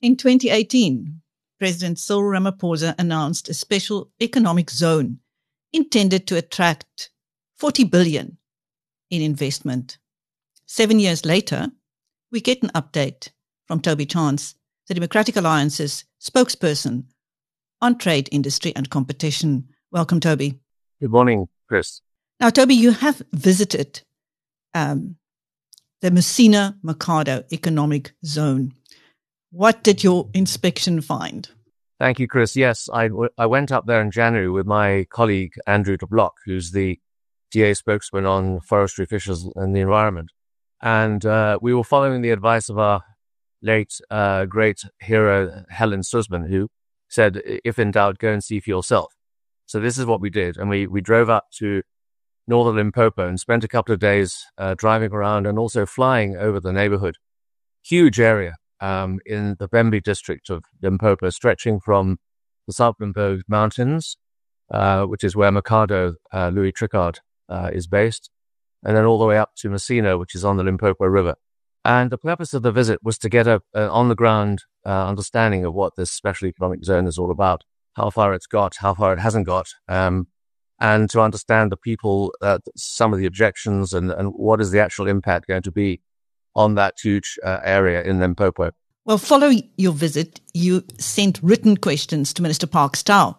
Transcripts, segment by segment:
In 2018, President Cyril Ramaphosa announced a special economic zone intended to attract 40 billion in investment. 7 years later, we get an update from Toby Chance, the Democratic Alliance's spokesperson on trade, industry and competition. Welcome, Toby. Good morning, Chris. Now, Toby, you have visited the Messina Mercado Economic Zone. What did your inspection find? Thank you, Chris. Yes, I went up there in January with my colleague, Andrew de Blok, who's the DA spokesman on forestry, fishes and the environment. And we were following the advice of our late great hero, Helen Suzman, who said, if in doubt, go and see for yourself. So this is what we did. And we drove up to northern Limpopo and spent a couple of days driving around and also flying over the neighborhood. Huge area. In the Bembe district of Limpopo, stretching from the South Limpopo Mountains, which is where Mercado Louis Tricard is based, and then all the way up to Messina, which is on the Limpopo River. And the purpose of the visit was to get an on-the-ground understanding of what this special economic zone is all about, how far it's got, how far it hasn't got, and to understand the people, some of the objections, and what is the actual impact going to be on that huge area in Limpopo. Well, following your visit, you sent written questions to Minister Parks Tau.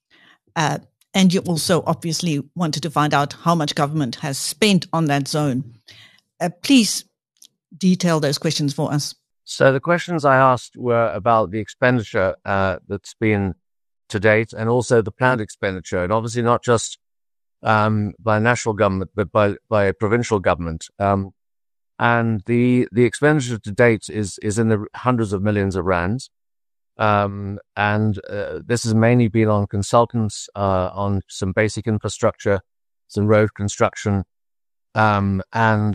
And you also obviously wanted to find out how much government has spent on that zone. Please detail those questions for us. So the questions I asked were about the expenditure that's been to date and also the planned expenditure, and obviously not just by national government, but by provincial government. And the expenditure to date is in the hundreds of millions of rands. And this has mainly been on consultants, on some basic infrastructure, some road construction. And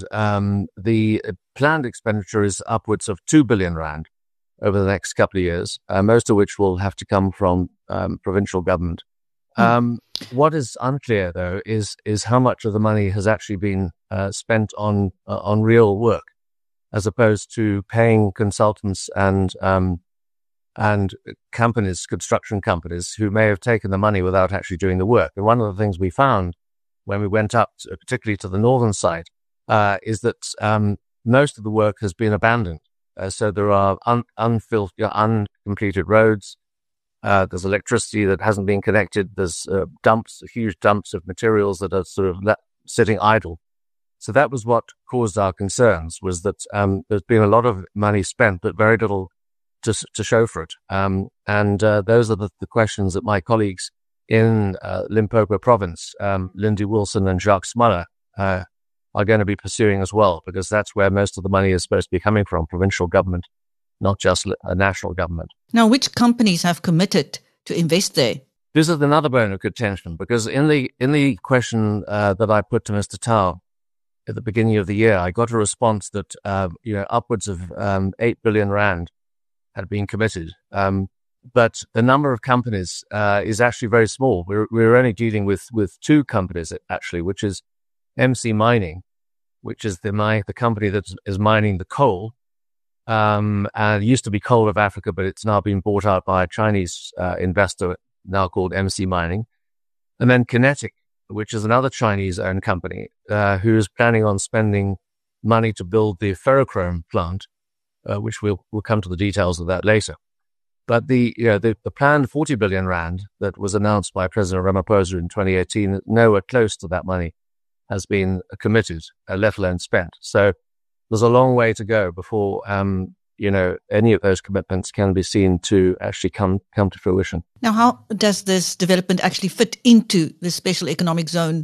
the planned expenditure is upwards of 2 billion rand over the next couple of years, most of which will have to come from provincial government. What is unclear, though, is how much of the money has actually been spent on real work, as opposed to paying consultants and companies, construction companies, who may have taken the money without actually doing the work. And one of the things we found when we went up, particularly to the northern side, is that most of the work has been abandoned. So there are uncompleted roads. There's electricity that hasn't been connected. There's huge dumps of materials that are sort of sitting idle. So that was what caused our concerns, was that there's been a lot of money spent, but very little to show for it. And those are the questions that my colleagues in Limpopo province, Lindy Wilson and Jacques Smuller, are going to be pursuing as well, because that's where most of the money is supposed to be coming from, provincial government, not just a national government. Now, which companies have committed to invest there? This is another bone of contention, because in the question that I put to Mr. Tau at the beginning of the year, I got a response that upwards of 8 billion rand had been committed. But the number of companies is actually very small. We're only dealing with two companies, actually, which is MC Mining, which is the company that is mining the coal. And it used to be Coal of Africa, but it's now been bought out by a Chinese investor, now called MC Mining. And then Kinetic, which is another Chinese-owned company, who is planning on spending money to build the ferrochrome plant, which we'll come to the details of that later. But the planned 40 billion rand that was announced by President Ramaphosa in 2018, nowhere close to that money has been committed, let alone spent. So there's a long way to go before any of those commitments can be seen to actually come to fruition. Now, how does this development actually fit into the special economic zone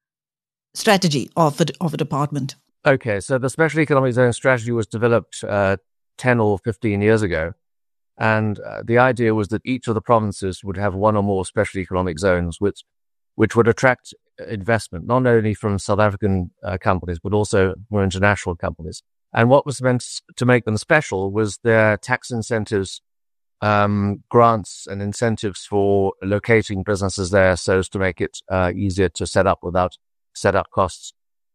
strategy of a department? Okay, so the special economic zone strategy was developed 10 or 15 years ago. And the idea was that each of the provinces would have one or more special economic zones, which would attract investment, not only from South African companies, but also more international companies. And what was meant to make them special was their tax incentives, grants and incentives for locating businesses there so as to make it easier to set up without set-up costs.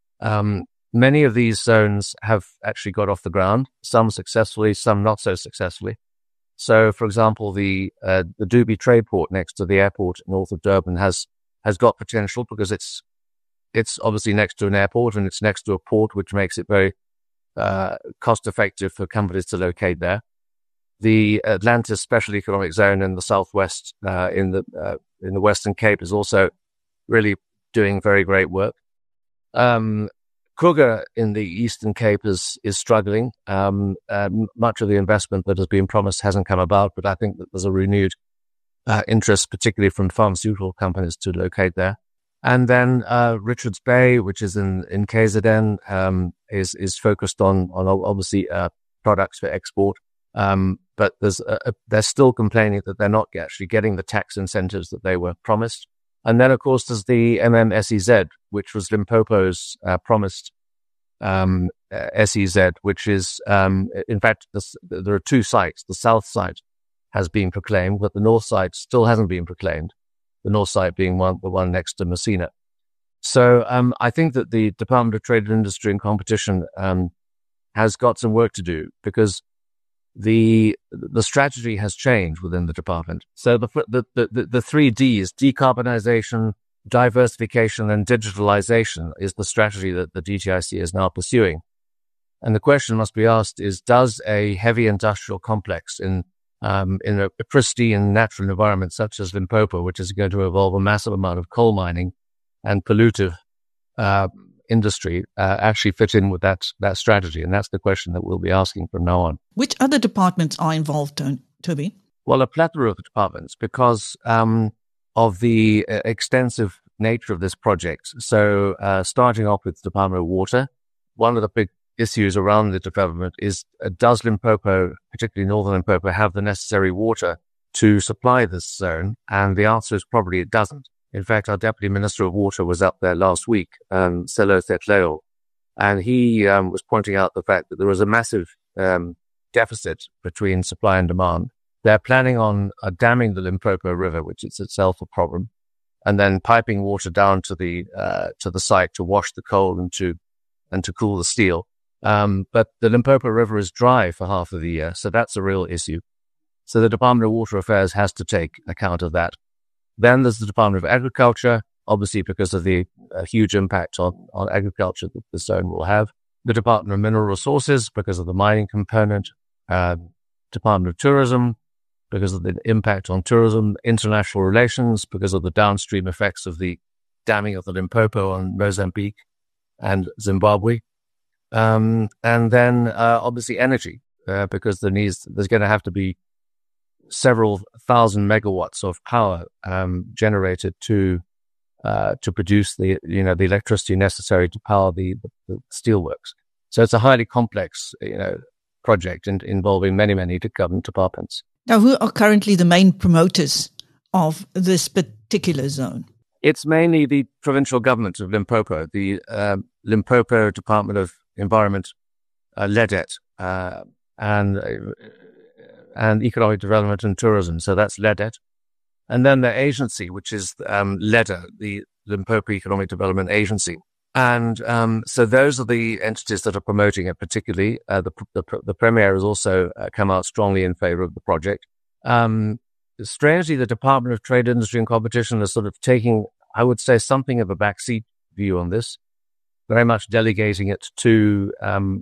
Many of these zones have actually got off the ground, some successfully, some not so successfully. So, for example, the Dubai trade port next to the airport north of Durban has got potential because it's obviously next to an airport and it's next to a port, which makes it very cost effective for companies to locate there. The Atlantis Special Economic Zone in the southwest, in the Western Cape, is also really doing very great work. Kruger in the Eastern Cape is struggling. Much of the investment that has been promised hasn't come about, but I think that there's a renewed interest, particularly from pharmaceutical companies, to locate there. And then Richards Bay, which is in KZN, is focused on obviously products for export. But they're still complaining that they're not actually getting the tax incentives that they were promised. And then, of course, there's the MMSEZ, which was Limpopo's promised SEZ, which is, in fact, there are two sites. The south site has been proclaimed, but the north site still hasn't been proclaimed, the north site being the one next to Messina. So I think that the Department of Trade and Industry and Competition has got some work to do, because the strategy has changed within the department. So the 3 Ds, decarbonization, diversification, and digitalization, is the strategy that the DTIC is now pursuing. And the question must be asked is, does a heavy industrial complex in a pristine natural environment such as Limpopo, which is going to involve a massive amount of coal mining and pollutive industry, actually fit in with that strategy? And that's the question that we'll be asking from now on. Which other departments are involved, Toby? Well, a plethora of departments, because of the extensive nature of this project. So starting off with the Department of Water, one of the big issues around the development is, does Limpopo, particularly northern Limpopo, have the necessary water to supply this zone? And the answer is probably it doesn't. In fact, our Deputy Minister of Water was up there last week, Selo Thetleo, and he was pointing out the fact that there was a massive deficit between supply and demand. They're planning on damming the Limpopo River, which is itself a problem, and then piping water down to the site to wash the coal and to cool the steel. But the Limpopo River is dry for half of the year, so that's a real issue. So the Department of Water Affairs has to take account of that. Then there's the Department of Agriculture, obviously because of the huge impact on agriculture that the zone will have. The Department of Mineral Resources, because of the mining component. Department of Tourism, because of the impact on tourism. International Relations, because of the downstream effects of the damming of the Limpopo on Mozambique and Zimbabwe. And then obviously energy, because there's going to have to be several thousand megawatts of power generated to produce the electricity necessary to power the steelworks. So it's a highly complex project involving many government departments. Now, who are currently the main promoters of this particular zone? It's mainly the provincial government of Limpopo, the Limpopo Department of Environment, LEDET, and Economic Development and Tourism. So that's LEDET. And then the agency, which is LEDA, the Limpopo Economic Development Agency. And so those are the entities that are promoting it particularly. The Premier has also come out strongly in favor of the project. Strangely, the Department of Trade, Industry and Competition is sort of taking, I would say, something of a backseat view on this, very much delegating it to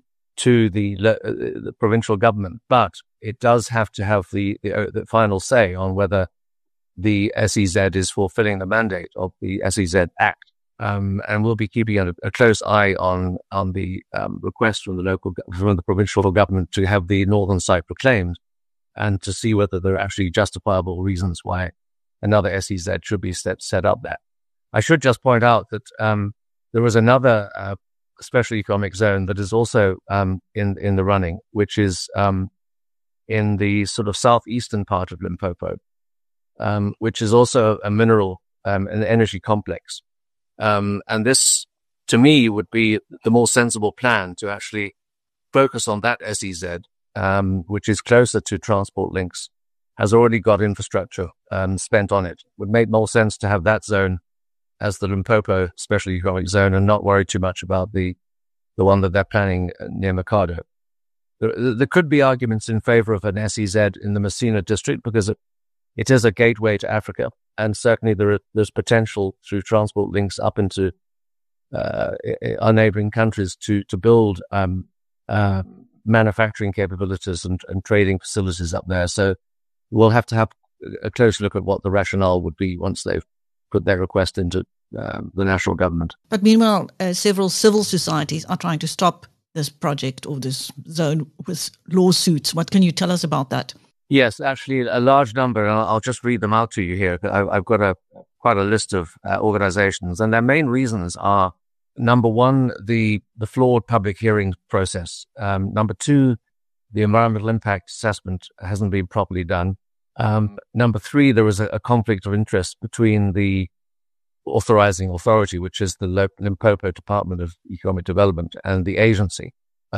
the provincial government. But it does have to have the final say on whether the SEZ is fulfilling the mandate of the SEZ Act. And we'll be keeping a close eye on the request from the provincial government to have the northern site proclaimed, and to see whether there are actually justifiable reasons why another SEZ should be set up there. I should just point out that there was another special economic zone that is also in the running, which is in the sort of southeastern part of Limpopo, which is also a mineral and energy complex. And this, to me, would be the more sensible plan to actually focus on that SEZ, which is closer to transport links, has already got infrastructure spent on it. Would make more sense to have that zone as the Limpopo Special Economic Zone and not worry too much about the one that they're planning near Mikado. there could be arguments in favor of an SEZ in the Messina district because it is a gateway to Africa, and certainly there's potential through transport links up into our neighboring countries to build manufacturing capabilities and trading facilities up there. So we'll have to have a close look at what the rationale would be once they've put their request into the national government. But meanwhile, several civil societies are trying to stop this project or this zone with lawsuits. What can you tell us about that? Yes, actually, a large number. And I'll just read them out to you here. I've got quite a list of organizations, and their main reasons are: number one, the flawed public hearing process. Number two, the environmental impact assessment hasn't been properly done. Number three, there was a conflict of interest between the authorizing authority, which is the Limpopo Department of Economic Development, and the agency.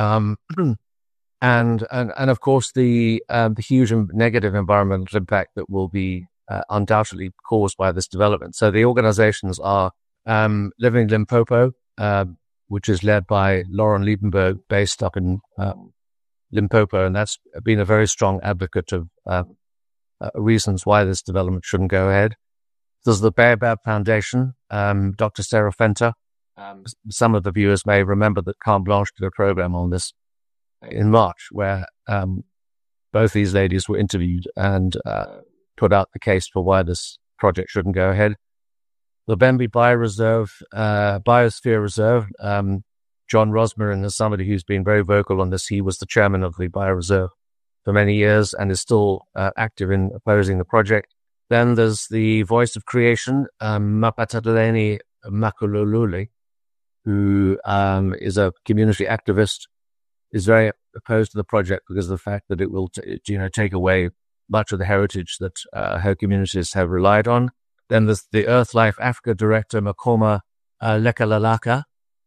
And of course, the huge negative environmental impact that will be undoubtedly caused by this development. So the organizations are Living Limpopo, which is led by Lauren Liebenberg, based up in Limpopo, and that's been a very strong advocate of reasons why this development shouldn't go ahead. There's the Baobab Foundation, Dr. Sarah Fenter. Some of the viewers may remember that Carte Blanche did a program on this in March, where both these ladies were interviewed and put out the case for why this project shouldn't go ahead. The Bembe Biosphere Reserve, John Rosmarin is somebody who's been very vocal on this. He was the chairman of the Bioreserve for many years and is still active in opposing the project. Then there's the Voice of Creation, Mapatadaleni Makulululi, who is a community activist, is very opposed to the project because of the fact that it will take away much of the heritage that her communities have relied on. Then there's the Earth Life Africa director, Makoma Lekalakala,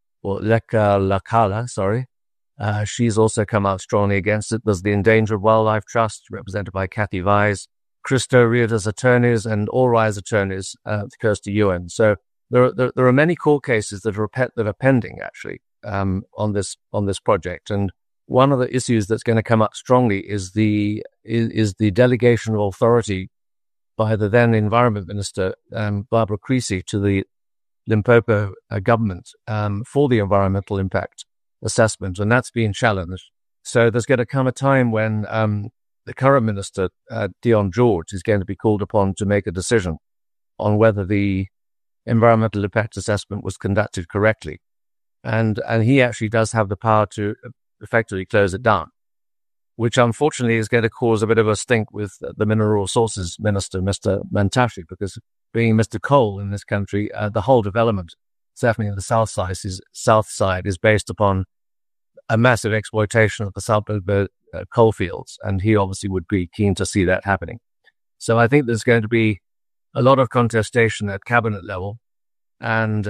sorry. She's also come out strongly against it. There's the Endangered Wildlife Trust, represented by Kathy Vise, Christo Riada's attorneys, and All Rise attorneys, Kirsty Ewan. So there are many court cases that are pending, actually, on this project. And one of the issues that's going to come up strongly is the delegation of authority by the then Environment Minister, Barbara Creasy, to the Limpopo government for the environmental impact assessment, and that's being challenged. So there's going to come a time when the current minister, Dion George, is going to be called upon to make a decision on whether the environmental impact assessment was conducted correctly. And he actually does have the power to effectively close it down, which unfortunately is going to cause a bit of a stink with the Mineral Resources Minister, Mr. Mantashe, because being Mr. Coal in this country, the whole development, certainly in the south side, is based upon a massive exploitation of the South coal fields, and he obviously would be keen to see that happening. So I think there's going to be a lot of contestation at cabinet level, and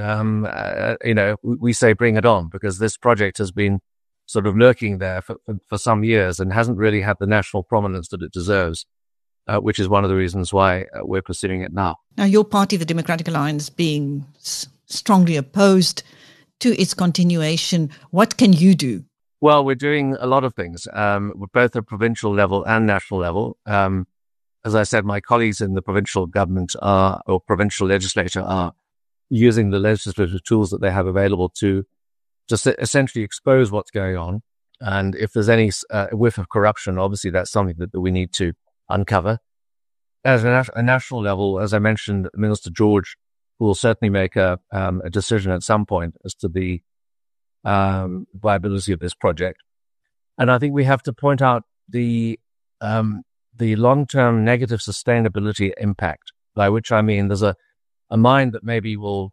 we say bring it on, because this project has been sort of lurking there for some years and hasn't really had the national prominence that it deserves, which is one of the reasons why we're pursuing it now. Now, your party, the Democratic Alliance, being strongly opposed to its continuation, what can you do? Well, we're doing a lot of things, both at provincial level and national level. As I said, my colleagues in the provincial government or provincial legislature are using the legislative tools that they have available to just essentially expose what's going on. And if there's any whiff of corruption, obviously that's something that we need to uncover. At a national level, as I mentioned, Minister George will certainly make a decision at some point as to the viability of this project. And I think we have to point out the long-term negative sustainability impact, by which I mean there's a mine that maybe will,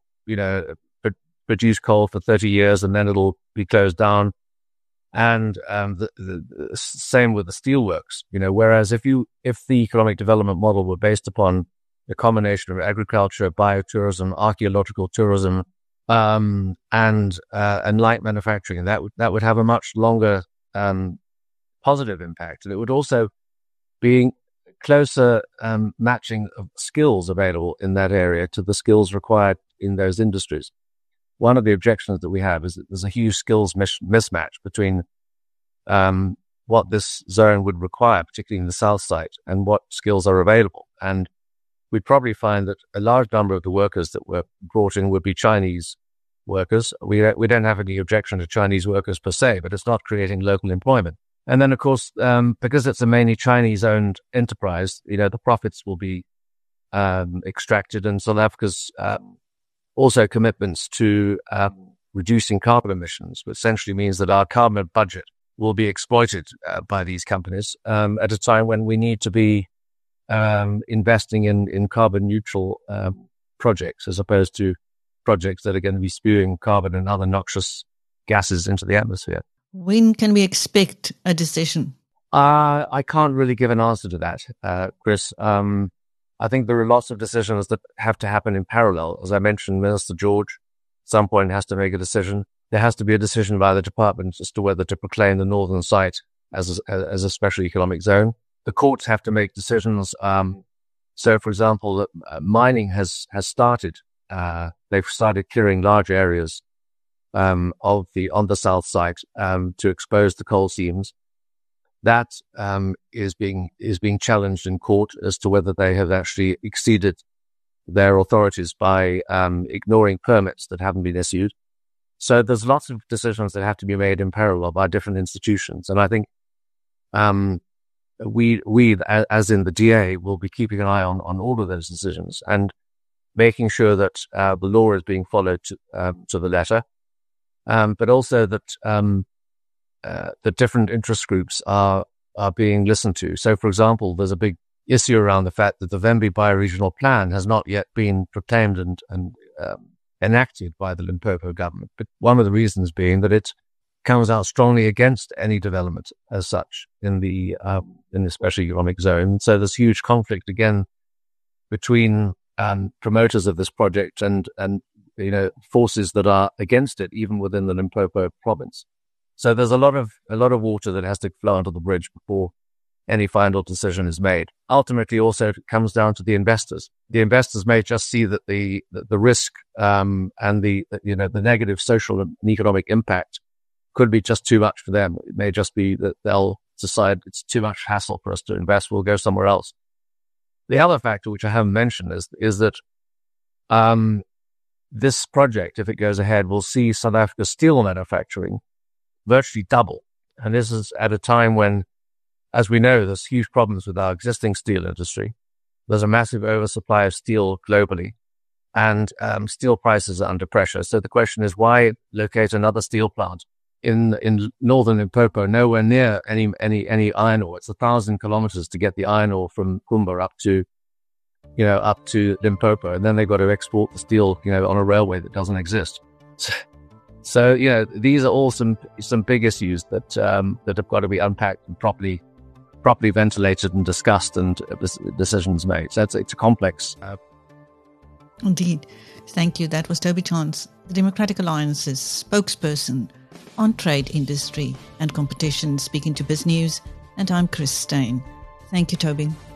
produce coal for 30 years and then it'll be closed down. And the same with the steelworks, whereas if the economic development model were based upon a combination of agriculture, biotourism, archaeological tourism, and light manufacturing, that would have a much longer positive impact. And it would also be closer matching of skills available in that area to the skills required in those industries. One of the objections that we have is that there's a huge skills mismatch between the what this zone would require, particularly in the south side, and what skills are available. And we'd probably find that a large number of the workers that were brought in would be Chinese workers. We don't have any objection to Chinese workers per se, but it's not creating local employment. And then, of course, because it's a mainly Chinese-owned enterprise, the profits will be extracted, and South Africa's also commitments to reducing carbon emissions, which essentially means that our carbon budget will be exploited by these companies at a time when we need to be investing in carbon neutral projects as opposed to projects that are going to be spewing carbon and other noxious gases into the atmosphere. When can we expect a decision? I can't really give an answer to that, Chris. I think there are lots of decisions that have to happen in parallel. As I mentioned, Minister George at some point has to make a decision. There has to be a decision by the department as to whether to proclaim the northern site as a special economic zone. The courts have to make decisions. So, for example, mining has started. They've started clearing large areas on the south side to expose the coal seams. That is being challenged in court as to whether they have actually exceeded their authorities by ignoring permits that haven't been issued. So there's lots of decisions that have to be made in parallel by different institutions, and I think we as in the DA will be keeping an eye on all of those decisions and making sure that the law is being followed to the letter, but also that the different interest groups are being listened to. So, for example, there's a big issue around the fact that the Vembe bioregional plan has not yet been proclaimed and enacted by the Limpopo government. But one of the reasons being that it comes out strongly against any development as such in the special economic zone. So there's huge conflict again between promoters of this project and forces that are against it, even within the Limpopo province. So there's a lot of water that has to flow under the bridge before any final decision is made. Ultimately, also it comes down to the investors. The investors may just see that the risk and the negative social and economic impact could be just too much for them. It may just be that they'll decide it's too much hassle for us to invest. We'll go somewhere else. The other factor, which I haven't mentioned, is that this project, if it goes ahead, will see South Africa's steel manufacturing virtually double. And this is at a time when, as we know, there's huge problems with our existing steel industry. There's a massive oversupply of steel globally, and steel prices are under pressure. So the question is, why locate another steel plant in northern Limpopo, nowhere near any iron ore? It's 1,000 kilometers to get the iron ore from Kumba up to Limpopo, and then they've got to export the steel, on a railway that doesn't exist. So these are all some big issues that have got to be unpacked and properly ventilated and discussed and decisions made. So it's a complex. Indeed. Thank you. That was Toby Chance, the Democratic Alliance's spokesperson on trade, industry and competition, speaking to BizNews. And I'm Chris Steyn. Thank you, Toby.